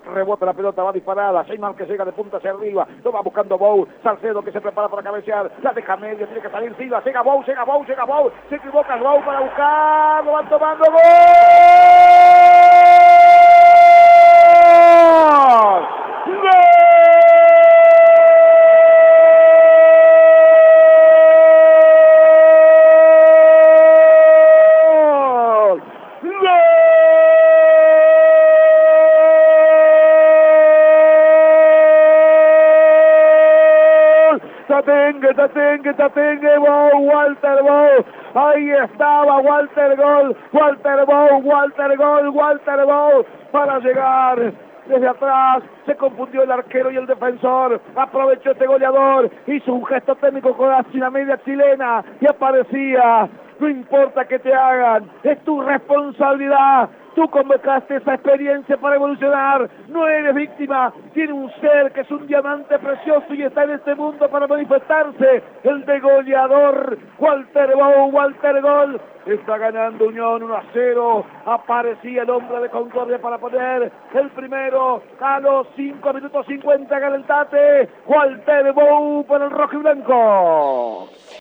rebota la pelota, va disparada, Seymour que llega de punta hacia arriba, lo va buscando Bou, Salcedo que se prepara para cabecear, la deja media, tiene que salir Silva, llega Bou, se equivoca Bou para buscar, lo van tomando, ¡gol! Tatengue, Bou, Walter Bou, ahí estaba Walter Bou, para llegar desde atrás, se confundió el arquero y el defensor, aprovechó este goleador, hizo un gesto técnico con la media chilena y aparecía. No importa que te hagan, es tu responsabilidad. Tú convocaste esa experiencia para evolucionar. No eres víctima. Tiene un ser que es un diamante precioso y está en este mundo para manifestarse. El de goleador, Walter Bou, Walter Gol. Está ganando Unión 1-0. Aparecía el hombre de Concordia para poner el primero a los 5 minutos 50. Gana el Tate. Walter Bou para el rojo y blanco.